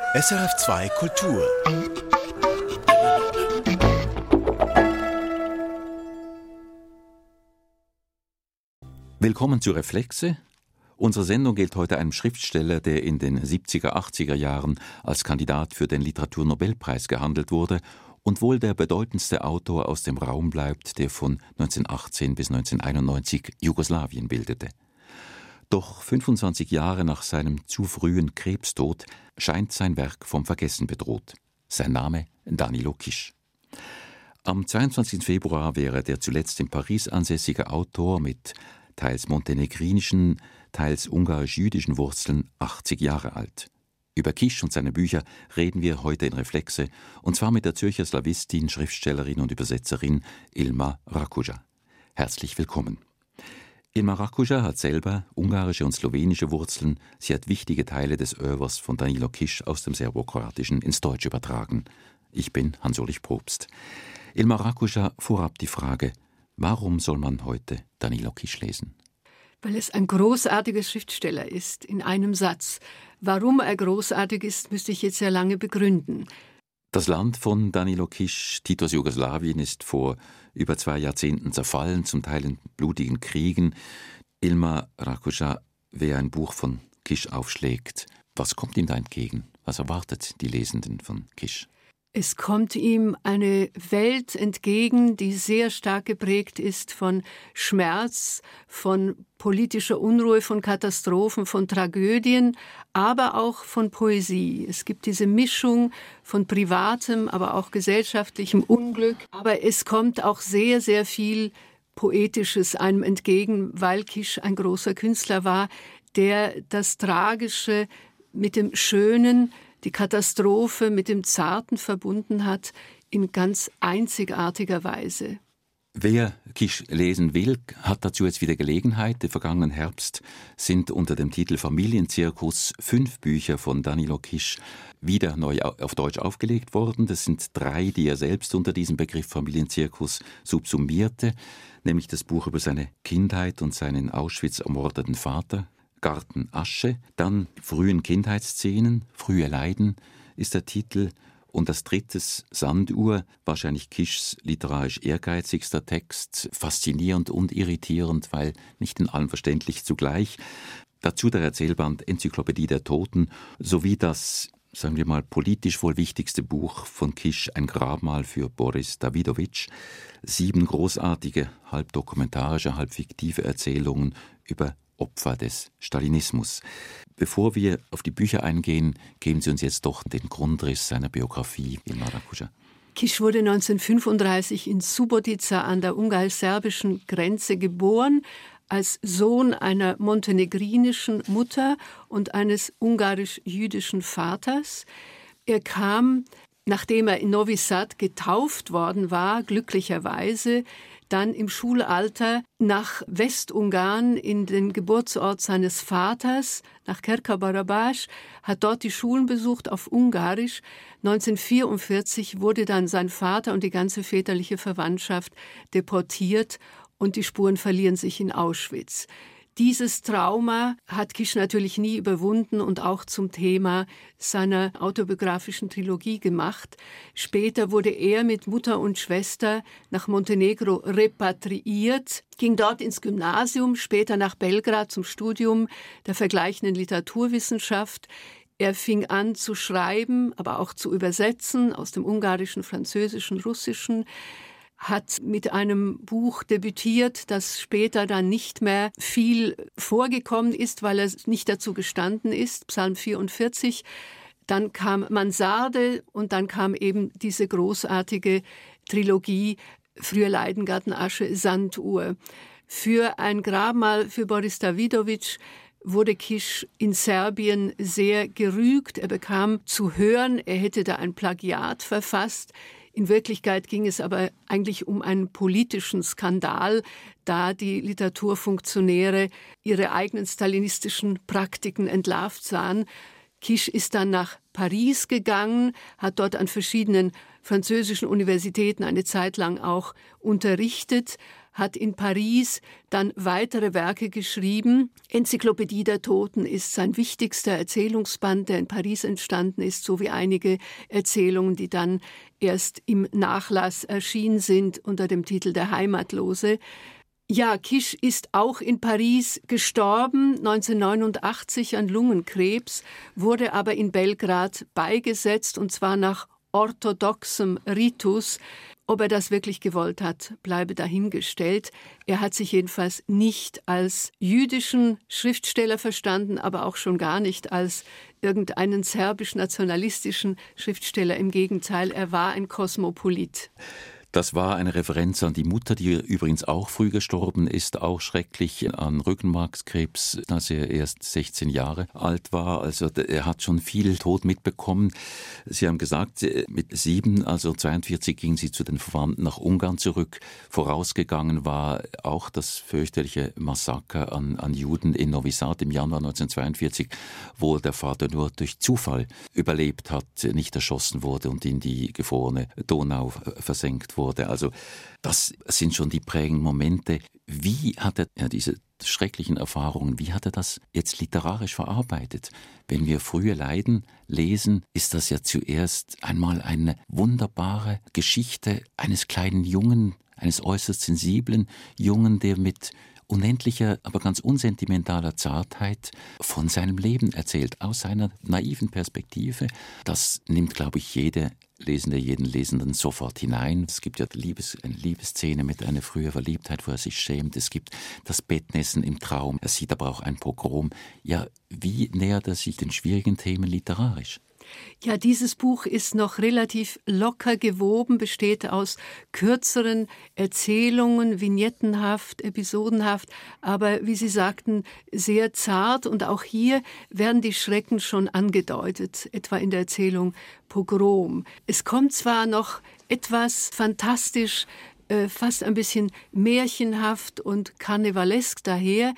SRF2 Kultur. Willkommen zu Reflexe. Unsere Sendung gilt heute einem Schriftsteller, der in den 70er, 80er Jahren als Kandidat für den Literaturnobelpreis gehandelt wurde und wohl der bedeutendste Autor aus dem Raum bleibt, der von 1918 bis 1991 Jugoslawien bildete. Doch 25 Jahre nach seinem zu frühen Krebstod scheint sein Werk vom Vergessen bedroht. Sein Name Danilo Kiš. Am 22. Februar wäre der zuletzt in Paris ansässige Autor mit teils montenegrinischen, teils ungarisch-jüdischen Wurzeln 80 Jahre alt. Über Kiš und seine Bücher reden wir heute in Reflexe, und zwar mit der Zürcher Slawistin, Schriftstellerin und Übersetzerin Ilma Rakuša. Herzlich willkommen. Ilma Rakuša hat selber ungarische und slowenische Wurzeln. Sie hat wichtige Teile des Oeuvres von Danilo Kiš aus dem Serbokroatischen ins Deutsche übertragen. Ich bin Hans-Ulrich Probst. Ilma Rakuša, vorab die Frage: Warum soll man heute Danilo Kiš lesen? Weil es ein großartiger Schriftsteller ist, in einem Satz. Warum er großartig ist, müsste ich jetzt sehr lange begründen. Das Land von Danilo Kiš, Titos Jugoslawien, ist vor über 2 Jahrzehnten zerfallen, zum Teil in blutigen Kriegen. Ilma Rakuša, wer ein Buch von Kiš aufschlägt, was kommt ihm da entgegen? Was erwartet die Lesenden von Kiš? Es kommt ihm eine Welt entgegen, die sehr stark geprägt ist von Schmerz, von politischer Unruhe, von Katastrophen, von Tragödien, aber auch von Poesie. Es gibt diese Mischung von privatem, aber auch gesellschaftlichem Unglück. Aber es kommt auch sehr, sehr viel Poetisches einem entgegen, weil Kiš ein großer Künstler war, der das Tragische mit dem Schönen, die Katastrophe mit dem Zarten verbunden hat, in ganz einzigartiger Weise. Wer Kiš lesen will, hat dazu jetzt wieder Gelegenheit. Den vergangenen Herbst sind unter dem Titel Familienzirkus 5 Bücher von Danilo Kiš wieder neu auf Deutsch aufgelegt worden. Das sind 3, die er selbst unter diesem Begriff Familienzirkus subsumierte, nämlich das Buch über seine Kindheit und seinen in Auschwitz ermordeten Vater, Garten Asche, dann frühen Kindheitsszenen, frühe Leiden ist der Titel, und das 3. Sanduhr, wahrscheinlich Kišs literarisch ehrgeizigster Text, faszinierend und irritierend, weil nicht in allem verständlich zugleich. Dazu der Erzählband Enzyklopädie der Toten sowie das, sagen wir mal, politisch wohl wichtigste Buch von Kiš, ein Grabmal für Boris Davidovic. 7 großartige, halb dokumentarische, halb fiktive Erzählungen über Opfer des Stalinismus. Bevor wir auf die Bücher eingehen, geben Sie uns jetzt doch den Grundriss seiner Biografie, Ilma Rakuša. Kiš wurde 1935 in Subotica an der ungarisch-serbischen Grenze geboren, als Sohn einer montenegrinischen Mutter und eines ungarisch-jüdischen Vaters. Er kam, nachdem er in Novi Sad getauft worden war, glücklicherweise, dann im Schulalter nach Westungarn in den Geburtsort seines Vaters, nach Kerkabarabash, hat dort die Schulen besucht auf Ungarisch. 1944 wurde dann sein Vater und die ganze väterliche Verwandtschaft deportiert und die Spuren verlieren sich in Auschwitz. Dieses Trauma hat Kiš natürlich nie überwunden und auch zum Thema seiner autobiografischen Trilogie gemacht. Später wurde er mit Mutter und Schwester nach Montenegro repatriiert, ging dort ins Gymnasium, später nach Belgrad zum Studium der vergleichenden Literaturwissenschaft. Er fing an zu schreiben, aber auch zu übersetzen aus dem Ungarischen, Französischen, Russischen, hat mit einem Buch debütiert, das später dann nicht mehr viel vorgekommen ist, weil er nicht dazu gestanden ist, Psalm 44. Dann kam Mansarde und dann kam eben diese großartige Trilogie Frühe Leiden, Garten Asche, Sanduhr. Für ein Grabmal für Boris Davidovic wurde Kiš in Serbien sehr gerügt. Er bekam zu hören, er hätte da ein Plagiat verfasst. In Wirklichkeit ging es aber eigentlich um einen politischen Skandal, da die Literaturfunktionäre ihre eigenen stalinistischen Praktiken entlarvt sahen. Kiš ist dann nach Paris gegangen, hat dort an verschiedenen französischen Universitäten eine Zeit lang auch unterrichtet, hat in Paris dann weitere Werke geschrieben. Enzyklopädie der Toten ist sein wichtigster Erzählungsband, der in Paris entstanden ist, sowie einige Erzählungen, die dann erst im Nachlass erschienen sind unter dem Titel Der Heimatlose. Ja, Kisch ist auch in Paris gestorben, 1989 an Lungenkrebs, wurde aber in Belgrad beigesetzt, und zwar nach orthodoxem Ritus. Ob er das wirklich gewollt hat, bleibe dahingestellt. Er hat sich jedenfalls nicht als jüdischen Schriftsteller verstanden, aber auch schon gar nicht als irgendeinen serbisch-nationalistischen Schriftsteller. Im Gegenteil, er war ein Kosmopolit. Das war eine Referenz an die Mutter, die übrigens auch früh gestorben ist, auch schrecklich an Rückenmarkskrebs, als er erst 16 Jahre alt war. Also er hat schon viel Tod mitbekommen. Sie haben gesagt, mit 7, also 42, ging sie zu den Verwandten nach Ungarn zurück. Vorausgegangen war auch das fürchterliche Massaker an Juden in Novi Sad im Januar 1942, wo der Vater nur durch Zufall überlebt hat, nicht erschossen wurde und in die gefrorene Donau versenkt wurde. Also das sind schon die prägenden Momente. Wie hat er diese schrecklichen Erfahrungen, wie hat er das jetzt literarisch verarbeitet? Wenn wir frühe Leiden lesen, ist das ja zuerst einmal eine wunderbare Geschichte eines kleinen Jungen, eines äußerst sensiblen Jungen, der mit unendlicher, aber ganz unsentimentaler Zartheit von seinem Leben erzählt, aus seiner naiven Perspektive. Das nimmt, glaube ich, jede Lesende, jeden Lesenden sofort hinein. Es gibt ja eine Liebesszene mit einer frühen Verliebtheit, wo er sich schämt. Es gibt das Bettnässen im Traum. Er sieht aber auch ein Pogrom. Ja, wie nähert er sich den schwierigen Themen literarisch? Ja, dieses Buch ist noch relativ locker gewoben, besteht aus kürzeren Erzählungen, vignettenhaft, episodenhaft, aber wie Sie sagten, sehr zart. Und auch hier werden die Schrecken schon angedeutet, etwa in der Erzählung Pogrom. Es kommt zwar noch etwas fantastisch, fast ein bisschen märchenhaft und karnevalesk daher.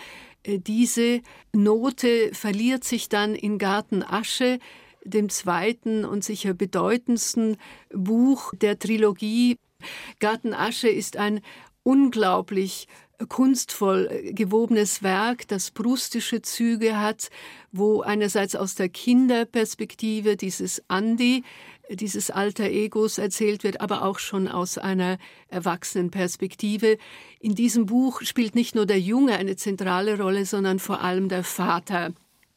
Diese Note verliert sich dann in Garten Asche, dem zweiten und sicher bedeutendsten Buch der Trilogie. Garten Asche ist ein unglaublich kunstvoll gewobenes Werk, das proustische Züge hat, wo einerseits aus der Kinderperspektive dieses Andi, dieses alter Egos erzählt wird, aber auch schon aus einer Erwachsenenperspektive. In diesem Buch spielt nicht nur der Junge eine zentrale Rolle, sondern vor allem der Vater.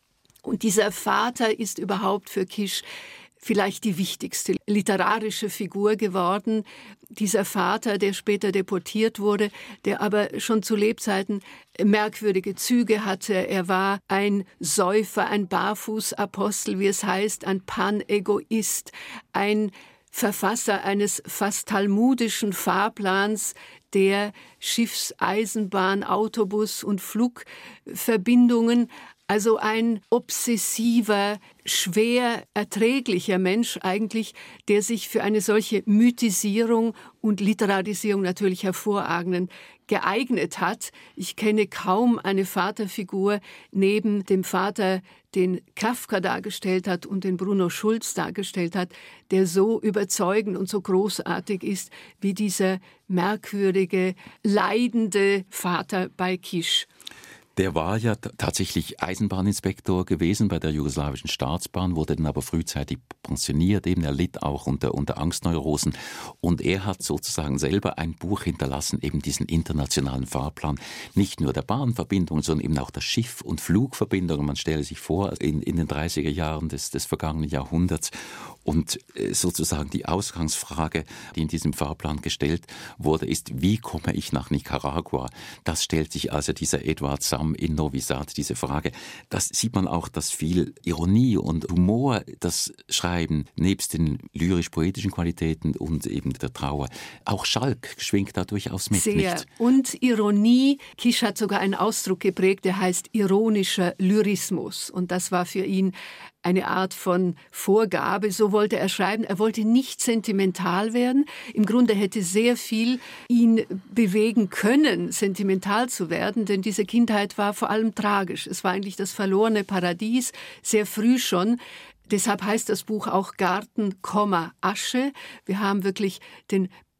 Und dieser Vater ist überhaupt für Kisch vielleicht die wichtigste literarische Figur geworden. Dieser Vater, der später deportiert wurde, der aber schon zu Lebzeiten merkwürdige Züge hatte. Er war ein Säufer, ein Barfußapostel, wie es heißt, ein Panegoist, ein Verfasser eines fast talmudischen Fahrplans, der Schiffs-, Eisenbahn-, Autobus- und Flugverbindungen, also ein obsessiver, schwer erträglicher Mensch eigentlich, der sich für eine solche Mythisierung und Literarisierung natürlich hervorragend geeignet hat. Ich kenne kaum eine Vaterfigur neben dem Vater, den Kafka dargestellt hat und den Bruno Schulz dargestellt hat, der so überzeugend und so großartig ist wie dieser merkwürdige, leidende Vater bei Kisch. Der war ja tatsächlich Eisenbahninspektor gewesen bei der jugoslawischen Staatsbahn, wurde dann aber frühzeitig pensioniert. Eben, er litt auch unter Angstneurosen. Und er hat sozusagen selber ein Buch hinterlassen, eben diesen internationalen Fahrplan. Nicht nur der Bahnverbindungen, sondern eben auch der Schiff- und Flugverbindungen. Man stelle sich vor, in den 30er Jahren des vergangenen Jahrhunderts. Und sozusagen die Ausgangsfrage, die in diesem Fahrplan gestellt wurde, ist, wie komme ich nach Nicaragua? Das stellt sich also dieser Eduard Sam in Novi Sad, diese Frage. Das sieht man auch, dass viel Ironie und Humor das Schreiben, nebst den lyrisch-poetischen Qualitäten und eben der Trauer, auch Schalk schwingt da durchaus mit. Sehr. Nicht? Und Ironie, Kisch hat sogar einen Ausdruck geprägt, der heißt ironischer Lyrismus. Und das war für ihn eine Art von Vorgabe, so wollte er schreiben. Er wollte nicht sentimental werden. Im Grunde hätte sehr viel ihn bewegen können, sentimental zu werden, denn diese Kindheit war vor allem tragisch. Es war eigentlich das verlorene Paradies, sehr früh schon. Deshalb heißt das Buch auch Garten, Asche. Wir haben wirklich den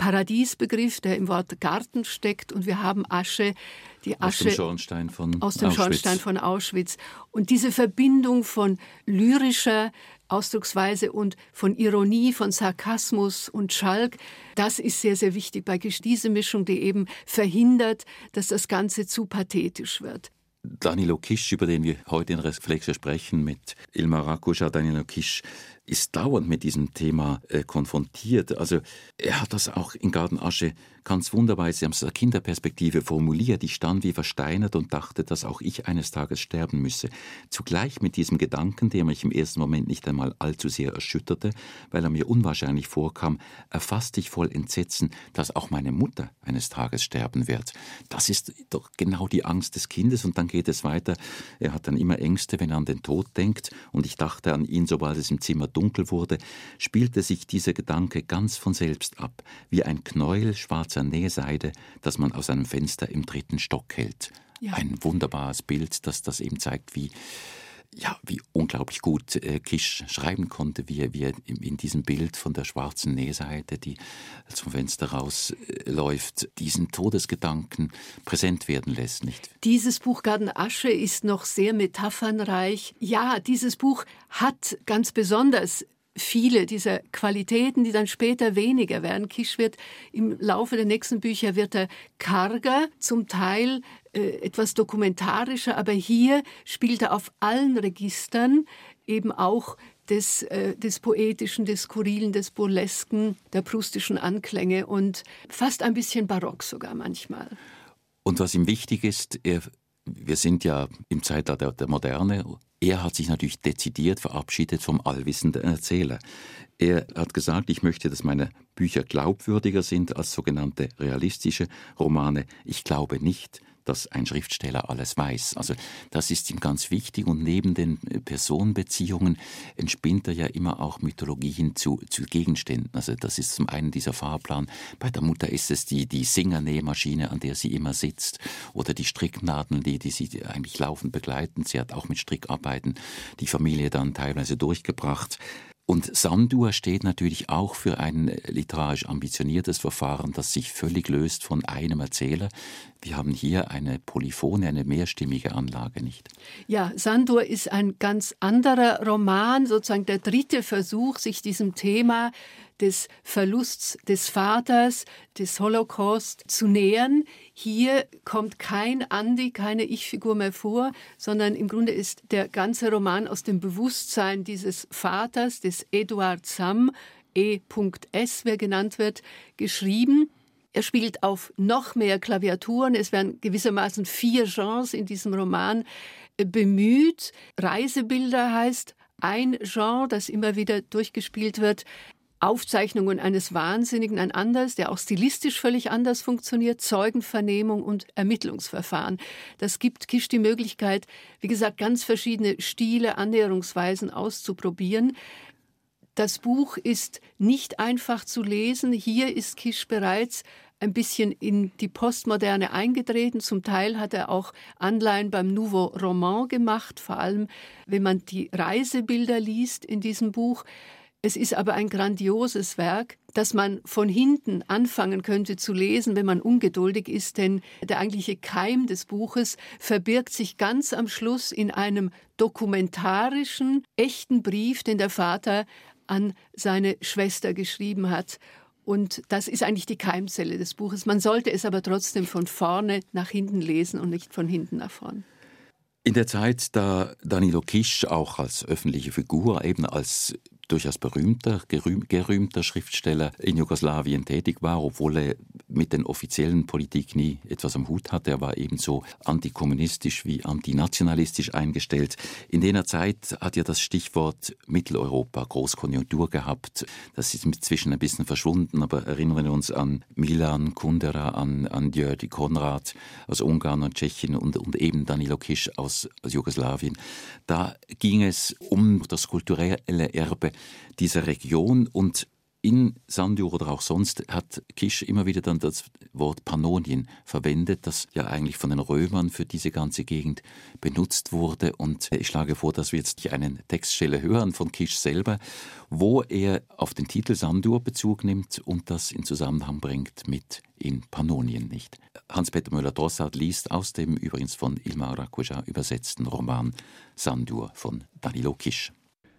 Paradiesbegriff, der im Wort Garten steckt, und wir haben Asche, die Asche aus dem Schornstein von Auschwitz. Und diese Verbindung von lyrischer Ausdrucksweise und von Ironie, von Sarkasmus und Schalk, das ist sehr, sehr wichtig bei Kisch. Diese Mischung, die eben verhindert, dass das Ganze zu pathetisch wird. Danilo Kisch, über den wir heute in Reflexe sprechen, mit Ilmar Rakusza, Danilo Kisch ist dauernd mit diesem Thema konfrontiert. Also er hat das auch in Garten Asche ganz wunderbar aus der Kinderperspektive formuliert. Ich stand wie versteinert und dachte, dass auch ich eines Tages sterben müsse. Zugleich mit diesem Gedanken, der mich im ersten Moment nicht einmal allzu sehr erschütterte, weil er mir unwahrscheinlich vorkam, erfasste ich voll Entsetzen, dass auch meine Mutter eines Tages sterben wird. Das ist doch genau die Angst des Kindes. Und dann geht es weiter. Er hat dann immer Ängste, wenn er an den Tod denkt. Und ich dachte an ihn, sobald es im Zimmer dunkel wurde, spielte sich dieser Gedanke ganz von selbst ab, wie ein Knäuel schwarzer Nähseide, das man aus einem Fenster im 3. Stock hält. Ja. Ein wunderbares Bild, das eben zeigt, wie unglaublich gut Kisch schreiben konnte, wie er in diesem Bild von der schwarzen Nähseite, die zum Fenster rausläuft, diesen Todesgedanken präsent werden lässt. Nicht? Dieses Buch Garten Asche ist noch sehr metaphernreich. Ja, dieses Buch hat ganz besonders viele dieser Qualitäten, die dann später weniger werden. Kisch wird im Laufe der nächsten Bücher wird er karger, zum Teil etwas dokumentarischer, aber hier spielt er auf allen Registern, eben auch des Poetischen, des Skurrilen, des Burlesken, der proustischen Anklänge und fast ein bisschen barock sogar manchmal. Und was ihm wichtig ist, wir sind ja im Zeitalter der Moderne. Er hat sich natürlich dezidiert verabschiedet vom allwissenden Erzähler. Er hat gesagt, ich möchte, dass meine Bücher glaubwürdiger sind als sogenannte realistische Romane. Ich glaube nicht, dass ein Schriftsteller alles weiß. Also das ist ihm ganz wichtig, und neben den Personenbeziehungen entspinnt er ja immer auch Mythologien zu Gegenständen. Also das ist zum einen dieser Fahrplan. Bei der Mutter ist es die Singernähmaschine, an der sie immer sitzt, oder die Stricknadeln, die sie eigentlich laufend begleiten. Sie hat auch mit Strickarbeiten die Familie dann teilweise durchgebracht. Und Sandur steht natürlich auch für ein literarisch ambitioniertes Verfahren, das sich völlig löst von einem Erzähler. Wir haben hier eine polyphone, eine mehrstimmige Anlage, nicht? Ja, Sandur ist ein ganz anderer Roman, sozusagen der 3. Versuch, sich diesem Thema des Verlusts des Vaters, des Holocaust zu nähern. Hier kommt kein Andi, keine Ich-Figur mehr vor, sondern im Grunde ist der ganze Roman aus dem Bewusstsein dieses Vaters, des Eduard Sam, E.S., wer genannt wird, geschrieben. Er spielt auf noch mehr Klaviaturen. Es werden gewissermaßen 4 Genres in diesem Roman bemüht. Reisebilder heißt ein Genre, das immer wieder durchgespielt wird. Aufzeichnungen eines Wahnsinnigen ein anderes, der auch stilistisch völlig anders funktioniert, Zeugenvernehmung und Ermittlungsverfahren. Das gibt Kisch die Möglichkeit, wie gesagt, ganz verschiedene Stile, Annäherungsweisen auszuprobieren. Das Buch ist nicht einfach zu lesen. Hier ist Kisch bereits ein bisschen in die Postmoderne eingetreten. Zum Teil hat er auch Anleihen beim Nouveau Roman gemacht, vor allem wenn man die Reisebilder liest in diesem Buch. Es ist aber ein grandioses Werk, das man von hinten anfangen könnte zu lesen, wenn man ungeduldig ist, denn der eigentliche Keim des Buches verbirgt sich ganz am Schluss in einem dokumentarischen, echten Brief, den der Vater an seine Schwester geschrieben hat. Und das ist eigentlich die Keimzelle des Buches. Man sollte es aber trotzdem von vorne nach hinten lesen und nicht von hinten nach vorn. In der Zeit, da Danilo Kisch auch als öffentliche Figur, eben als durchaus gerühmter Schriftsteller in Jugoslawien tätig war, obwohl er mit den offiziellen Politik nie etwas am Hut hatte. Er war ebenso antikommunistisch wie antinationalistisch eingestellt. In jener Zeit hat ja das Stichwort Mitteleuropa Großkonjunktur gehabt. Das ist inzwischen ein bisschen verschwunden, aber erinnern wir uns an Milan Kundera, an György Konrad aus Ungarn und Tschechien und eben Danilo Kisch aus Jugoslawien. Da ging es um das kulturelle Erbe dieser Region, und In Sandur oder auch sonst hat Kisch immer wieder dann das Wort Pannonien verwendet, das ja eigentlich von den Römern für diese ganze Gegend benutzt wurde. Und ich schlage vor, dass wir jetzt eine Textstelle hören von Kisch selber, wo er auf den Titel Sandur Bezug nimmt und das in Zusammenhang bringt mit in Pannonien, nicht? Hans-Peter Müller-Drossard liest aus dem übrigens von Ilmar Rakuja übersetzten Roman Sandur von Danilo Kisch.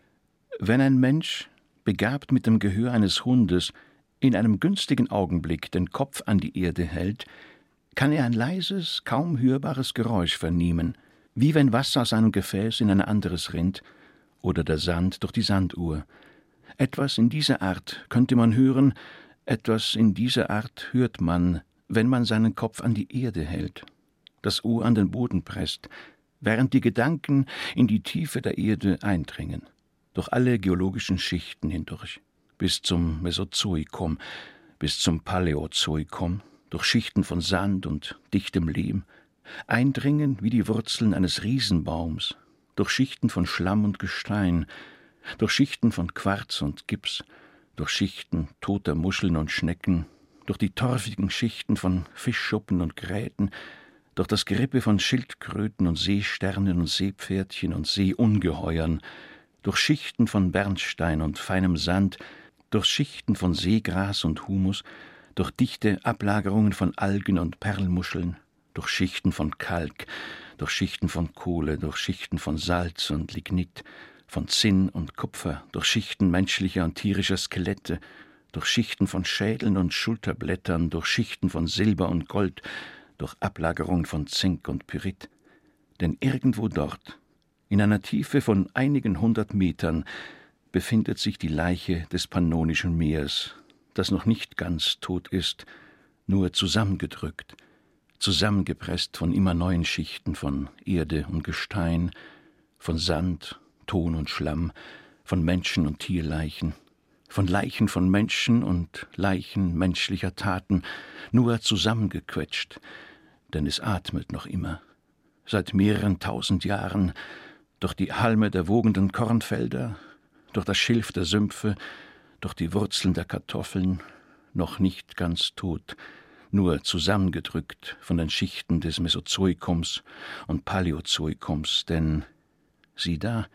Wenn ein Mensch, begabt mit dem Gehör eines Hundes, in einem günstigen Augenblick den Kopf an die Erde hält, kann er ein leises, kaum hörbares Geräusch vernehmen, wie wenn Wasser aus einem Gefäß in ein anderes rinnt oder der Sand durch die Sanduhr. Etwas in dieser Art könnte man hören, etwas in dieser Art hört man, wenn man seinen Kopf an die Erde hält, das Ohr an den Boden presst, während die Gedanken in die Tiefe der Erde eindringen, durch alle geologischen Schichten hindurch, bis zum Mesozoikum, bis zum Paläozoikum, durch Schichten von Sand und dichtem Lehm, eindringen wie die Wurzeln eines Riesenbaums, durch Schichten von Schlamm und Gestein, durch Schichten von Quarz und Gips, durch Schichten toter Muscheln und Schnecken, durch die torfigen Schichten von Fischschuppen und Gräten, durch das Gerippe von Schildkröten und Seesternen und Seepferdchen und Seeungeheuern, durch Schichten von Bernstein und feinem Sand, durch Schichten von Seegras und Humus, durch dichte Ablagerungen von Algen und Perlmuscheln, durch Schichten von Kalk, durch Schichten von Kohle, durch Schichten von Salz und Lignit, von Zinn und Kupfer, durch Schichten menschlicher und tierischer Skelette, durch Schichten von Schädeln und Schulterblättern, durch Schichten von Silber und Gold, durch Ablagerungen von Zink und Pyrit. Denn irgendwo dort, in einer Tiefe von einigen 100 Metern, befindet sich die Leiche des Pannonischen Meers, das noch nicht ganz tot ist, nur zusammengedrückt, zusammengepresst von immer neuen Schichten von Erde und Gestein, von Sand, Ton und Schlamm, von Menschen- und Tierleichen, von Leichen von Menschen und Leichen menschlicher Taten, nur zusammengequetscht, denn es atmet noch immer, seit mehreren 1000 Jahren, durch die Halme der wogenden Kornfelder, durch das Schilf der Sümpfe, durch die Wurzeln der Kartoffeln, noch nicht ganz tot, nur zusammengedrückt von den Schichten des Mesozoikums und Paläozoikums, denn, sieh da,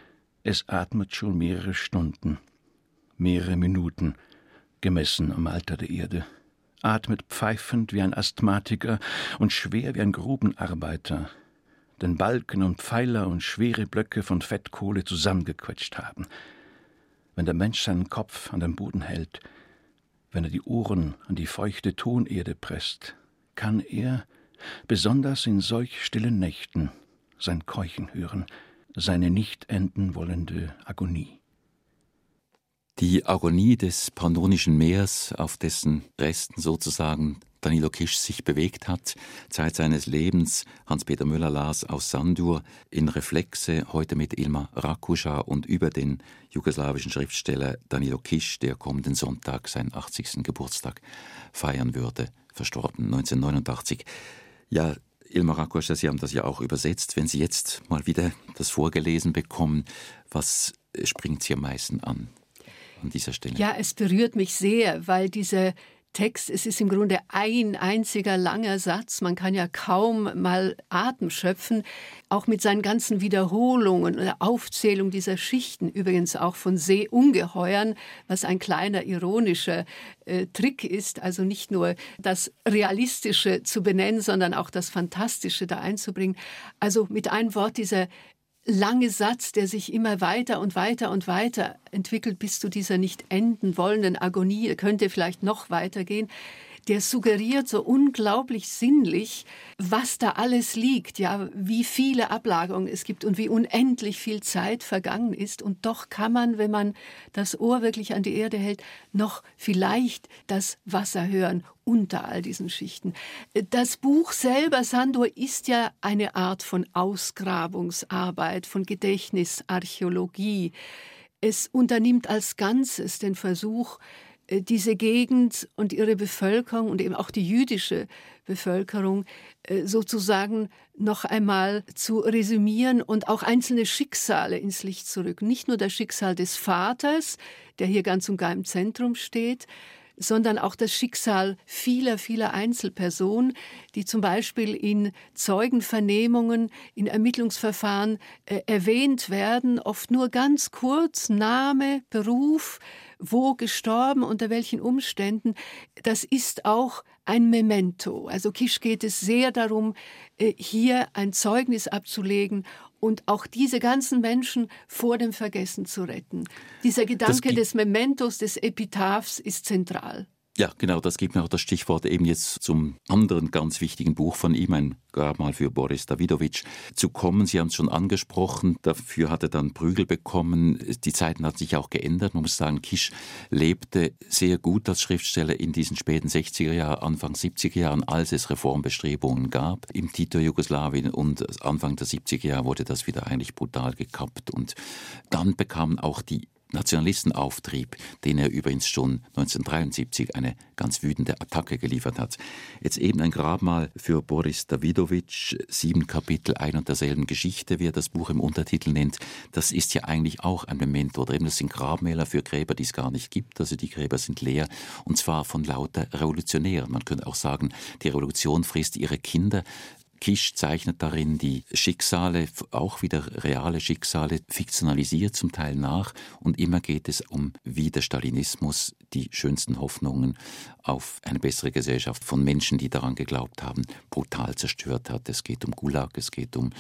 es atmet schon mehrere Stunden, mehrere Minuten, gemessen am Alter der Erde, atmet pfeifend wie ein Asthmatiker und schwer wie ein Grubenarbeiter, den Balken und Pfeiler und schwere Blöcke von Fettkohle zusammengequetscht haben. Wenn der Mensch seinen Kopf an den Boden hält, wenn er die Ohren an die feuchte Tonerde presst, kann er, besonders in solch stillen Nächten, sein Keuchen hören, seine nicht enden wollende Agonie. Die Agonie des Pannonischen Meers, auf dessen Resten sozusagen Danilo Kisch sich bewegt hat, Zeit seines Lebens. Hans-Peter Müller las aus Sandur in Reflexe, heute mit Ilmar Rakuja und über den jugoslawischen Schriftsteller Danilo Kisch, der kommenden Sonntag seinen 80. Geburtstag feiern würde, verstorben 1989. Ja, Ilmar Rakuja, Sie haben das ja auch übersetzt. Wenn Sie jetzt mal wieder das vorgelesen bekommen, was springt Sie am meisten an dieser Stelle? Ja, es berührt mich sehr, weil dieser Text, es ist im Grunde ein einziger langer Satz, man kann ja kaum mal Atem schöpfen, auch mit seinen ganzen Wiederholungen oder Aufzählung dieser Schichten, übrigens auch von Seeungeheuern, was ein kleiner ironischer Trick ist, also nicht nur das Realistische zu benennen, sondern auch das Fantastische da einzubringen. Also mit einem Wort dieser lange Satz, der sich immer weiter und weiter und weiter entwickelt bis zu dieser nicht enden wollenden Agonie, er könnte vielleicht noch weitergehen, der suggeriert so unglaublich sinnlich, was da alles liegt, ja, wie viele Ablagerungen es gibt und wie unendlich viel Zeit vergangen ist. Und doch kann man, wenn man das Ohr wirklich an die Erde hält, noch vielleicht das Wasser hören unter all diesen Schichten. Das Buch selber, Sandur, ist ja eine Art von Ausgrabungsarbeit, von Gedächtnisarchäologie. Es unternimmt als Ganzes den Versuch, diese Gegend und ihre Bevölkerung und eben auch die jüdische Bevölkerung sozusagen noch einmal zu resümieren und auch einzelne Schicksale ins Licht zu rücken. Nicht nur das Schicksal des Vaters, der hier ganz und gar im Zentrum steht, sondern auch das Schicksal vieler, vieler Einzelpersonen, die zum Beispiel in Zeugenvernehmungen, in Ermittlungsverfahren erwähnt werden, oft nur ganz kurz, Name, Beruf, wo gestorben, unter welchen Umständen. Das ist auch ein Memento. Also Kisch geht es sehr darum, hier ein Zeugnis abzulegen und auch diese ganzen Menschen vor dem Vergessen zu retten. Dieser Gedanke des Mementos, des Epitaphs ist zentral. Ja, genau, das gibt mir auch das Stichwort eben jetzt zum anderen ganz wichtigen Buch von ihm, ein Grabmal für Boris Dawidowitsch, zu kommen. Sie haben es schon angesprochen, dafür hat er dann Prügel bekommen. Die Zeiten haben sich auch geändert. Man muss sagen, Kisch lebte sehr gut als Schriftsteller in diesen späten 60er Jahren, Anfang 70er Jahren, als es Reformbestrebungen gab im Tito-Jugoslawien, und Anfang der 70er Jahre wurde das wieder eigentlich brutal gekappt. Und dann bekamen auch die Nationalisten Auftrieb, den er übrigens schon 1973 eine ganz wütende Attacke geliefert hat. Jetzt eben ein Grabmal für Boris Dawidowitsch, 7 Kapitel ein und derselben Geschichte, wie er das Buch im Untertitel nennt. Das ist ja eigentlich auch ein Memento, oder eben das sind Grabmäler für Gräber, die es gar nicht gibt. Also die Gräber sind leer, und zwar von lauter Revolutionären. Man könnte auch sagen, die Revolution frisst ihre Kinder. Kisch zeichnet darin die Schicksale, auch wieder reale Schicksale, fiktionalisiert zum Teil nach, und immer geht es um, wie der Stalinismus die schönsten Hoffnungen auf eine bessere Gesellschaft von Menschen, die daran geglaubt haben, brutal zerstört hat. Es geht um Gulag, es geht um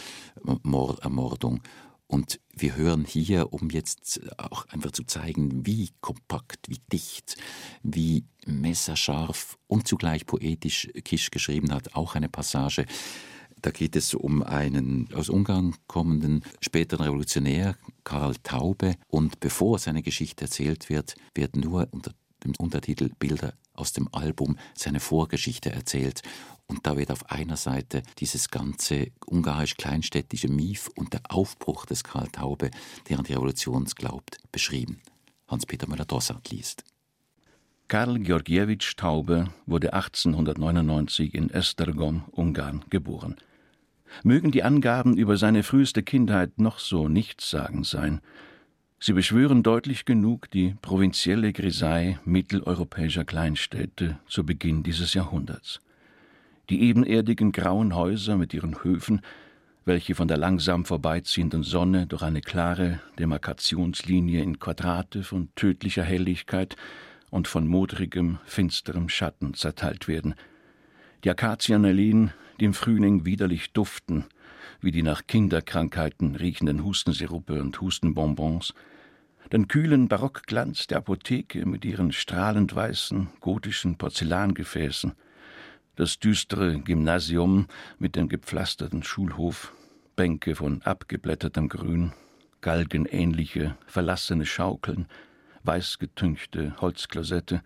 Ermordung. Und wir hören hier, um jetzt auch einfach zu zeigen, wie kompakt, wie dicht, wie messerscharf und zugleich poetisch Kisch geschrieben hat, auch eine Passage. Da geht es um einen aus Ungarn kommenden späteren Revolutionär, Karl Taube. Und bevor seine Geschichte erzählt wird, wird nur unter dem Untertitel Bilder aus dem Album seine Vorgeschichte erzählt. Und da wird auf einer Seite dieses ganze ungarisch-kleinstädtische Mief und der Aufbruch des Karl Taube, der an die Revolution glaubt, beschrieben. Hans-Peter Müller-Drossart liest. Karl Georgiewicz Taube wurde 1899 in Esztergom, Ungarn, geboren. Mögen die Angaben über seine früheste Kindheit noch so nichtssagend sein, sie beschwören deutlich genug die provinzielle Grisaille mitteleuropäischer Kleinstädte zu Beginn dieses Jahrhunderts. Die ebenerdigen grauen Häuser mit ihren Höfen, welche von der langsam vorbeiziehenden Sonne durch eine klare Demarkationslinie in Quadrate von tödlicher Helligkeit und von modrigem, finsterem Schatten zerteilt werden. Die Akazienalleen, die im Frühling widerlich duften, wie die nach Kinderkrankheiten riechenden Hustensirupe und Hustenbonbons, den kühlen Barockglanz der Apotheke mit ihren strahlend weißen, gotischen Porzellangefäßen, das düstere Gymnasium mit dem gepflasterten Schulhof, Bänke von abgeblättertem Grün, galgenähnliche, verlassene Schaukeln, weißgetünchte Holzklosette,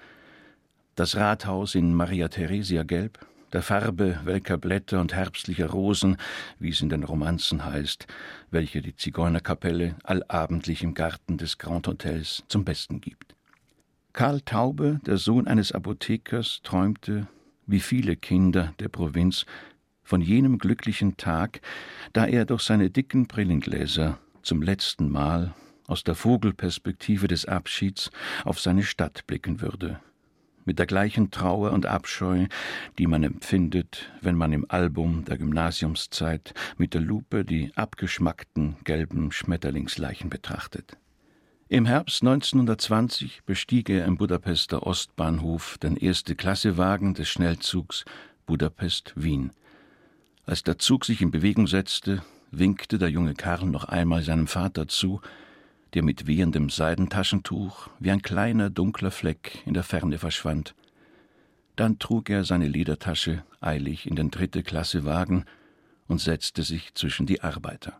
das Rathaus in Maria-Theresia-Gelb, der Farbe welker Blätter und herbstlicher Rosen, wie es in den Romanzen heißt, welche die Zigeunerkapelle allabendlich im Garten des Grand Hotels zum Besten gibt. Karl Taube, der Sohn eines Apothekers, träumte, wie viele Kinder der Provinz, von jenem glücklichen Tag, da er durch seine dicken Brillengläser zum letzten Mal aus der Vogelperspektive des Abschieds auf seine Stadt blicken würde, mit der gleichen Trauer und Abscheu, die man empfindet, wenn man im Album der Gymnasiumszeit mit der Lupe die abgeschmackten gelben Schmetterlingsleichen betrachtet. Im Herbst 1920 bestieg er im Budapester Ostbahnhof den Erste-Klasse-Wagen des Schnellzugs Budapest-Wien. Als der Zug sich in Bewegung setzte, winkte der junge Karl noch einmal seinem Vater zu, der mit wehendem Seidentaschentuch wie ein kleiner, dunkler Fleck in der Ferne verschwand. Dann trug er seine Ledertasche eilig in den 3. Klasse Wagen und setzte sich zwischen die Arbeiter.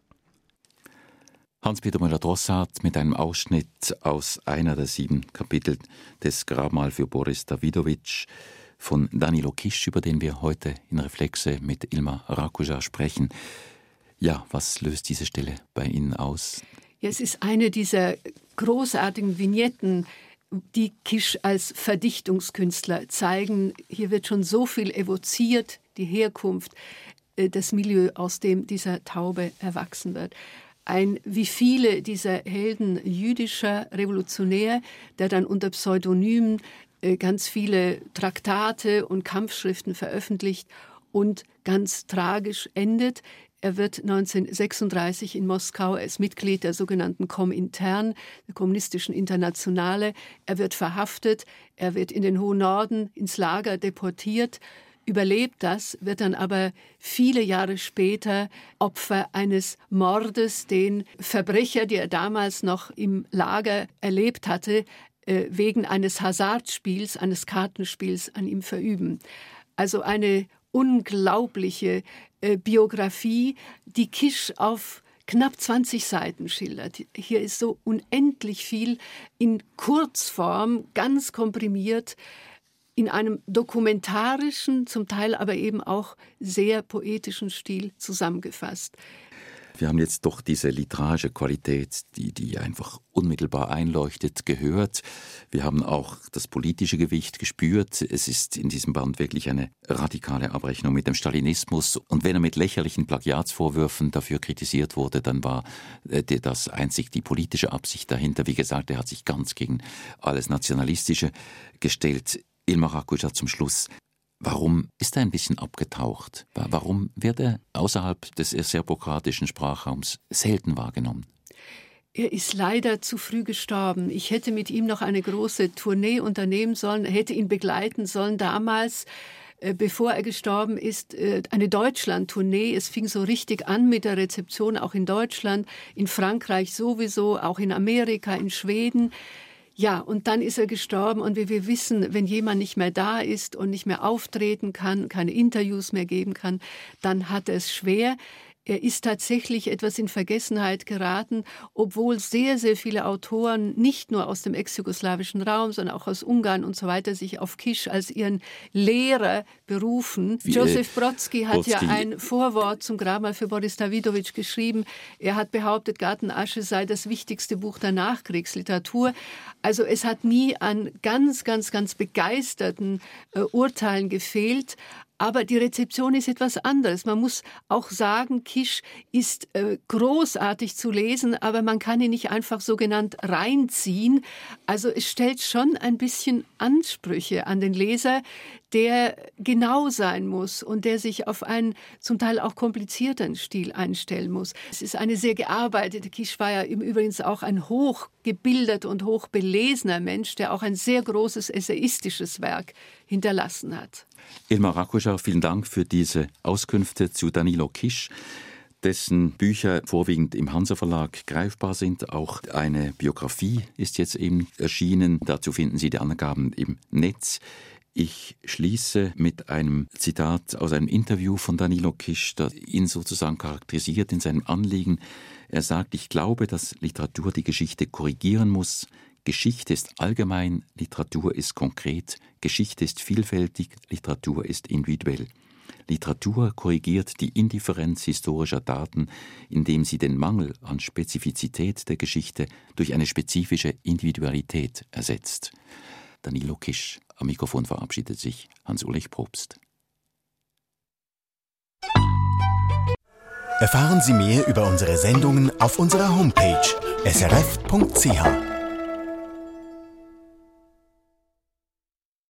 Hans-Peter Müller-Drossart mit einem Ausschnitt aus einer der 7 Kapitel des Grabmal für Boris Dawidowitsch von Danilo Kisch, über den wir heute in Reflexe mit Ilma Rakusa sprechen. Ja, was löst diese Stelle bei Ihnen aus? Ja, es ist eine dieser großartigen Vignetten, die Kisch als Verdichtungskünstler zeigen. Hier wird schon so viel evoziert, die Herkunft, das Milieu, aus dem dieser Taube erwachsen wird. Wie viele dieser Helden jüdischer Revolutionär, der dann unter Pseudonymen ganz viele Traktate und Kampfschriften veröffentlicht und ganz tragisch endet. Er wird 1936 in Moskau, er ist Mitglied der sogenannten Komintern, der kommunistischen Internationale. Er wird verhaftet, er wird in den hohen Norden ins Lager deportiert, überlebt das, wird dann aber viele Jahre später Opfer eines Mordes, den Verbrecher, die er damals noch im Lager erlebt hatte, wegen eines Hasardspiels, eines Kartenspiels an ihm verüben. Also eine unglaubliche Biografie, die Kisch auf knapp 20 Seiten schildert. Hier ist so unendlich viel in Kurzform, ganz komprimiert, in einem dokumentarischen, zum Teil aber eben auch sehr poetischen Stil zusammengefasst. Wir haben jetzt doch diese literarische Qualität, die einfach unmittelbar einleuchtet, gehört. Wir haben auch das politische Gewicht gespürt. Es ist in diesem Band wirklich eine radikale Abrechnung mit dem Stalinismus. Und wenn er mit lächerlichen Plagiatsvorwürfen dafür kritisiert wurde, dann war das einzig die politische Absicht dahinter. Wie gesagt, er hat sich ganz gegen alles Nationalistische gestellt. Ilmar Rakusa zum Schluss. Warum ist er ein bisschen abgetaucht? Warum wird er außerhalb des serbokratischen Sprachraums selten wahrgenommen? Er ist leider zu früh gestorben. Ich hätte mit ihm noch eine große Tournee unternehmen sollen, hätte ihn begleiten sollen damals, bevor er gestorben ist, eine Deutschland-Tournee. Es fing so richtig an mit der Rezeption auch in Deutschland, in Frankreich sowieso, auch in Amerika, in Schweden. Ja, und dann ist er gestorben und wie wir wissen, wenn jemand nicht mehr da ist und nicht mehr auftreten kann, keine Interviews mehr geben kann, dann hat er es schwer. Er ist tatsächlich etwas in Vergessenheit geraten, obwohl sehr, sehr viele Autoren, nicht nur aus dem ex-jugoslawischen Raum, sondern auch aus Ungarn und so weiter, sich auf Kisch als ihren Lehrer berufen. Josef Brodsky hat ja ein Vorwort zum Grabmal für Boris Davidovic geschrieben. Er hat behauptet, Gartenasche sei das wichtigste Buch der Nachkriegsliteratur. Also es hat nie an ganz, ganz, ganz begeisterten Urteilen gefehlt. Aber die Rezeption ist etwas anderes. Man muss auch sagen, Kisch ist großartig zu lesen, aber man kann ihn nicht einfach sogenannt reinziehen. Also es stellt schon ein bisschen Ansprüche an den Leser, der genau sein muss und der sich auf einen zum Teil auch komplizierteren Stil einstellen muss. Es ist eine sehr gearbeitete. Kisch war ja übrigens auch ein hochgebildeter und hochbelesener Mensch, der auch ein sehr großes essayistisches Werk hinterlassen hat. Ilmar Rakusa, vielen Dank für diese Auskünfte zu Danilo Kisch, dessen Bücher vorwiegend im Hansa Verlag greifbar sind. Auch eine Biografie ist jetzt eben erschienen. Dazu finden Sie die Angaben im Netz. Ich schließe mit einem Zitat aus einem Interview von Danilo Kisch, das ihn sozusagen charakterisiert in seinem Anliegen. Er sagt, ich glaube, dass Literatur die Geschichte korrigieren muss. Geschichte ist allgemein, Literatur ist konkret, Geschichte ist vielfältig, Literatur ist individuell. Literatur korrigiert die Indifferenz historischer Daten, indem sie den Mangel an Spezifizität der Geschichte durch eine spezifische Individualität ersetzt. Danilo Kisch. Am Mikrofon verabschiedet sich Hans-Ulrich Probst. Erfahren Sie mehr über unsere Sendungen auf unserer Homepage srf.ch.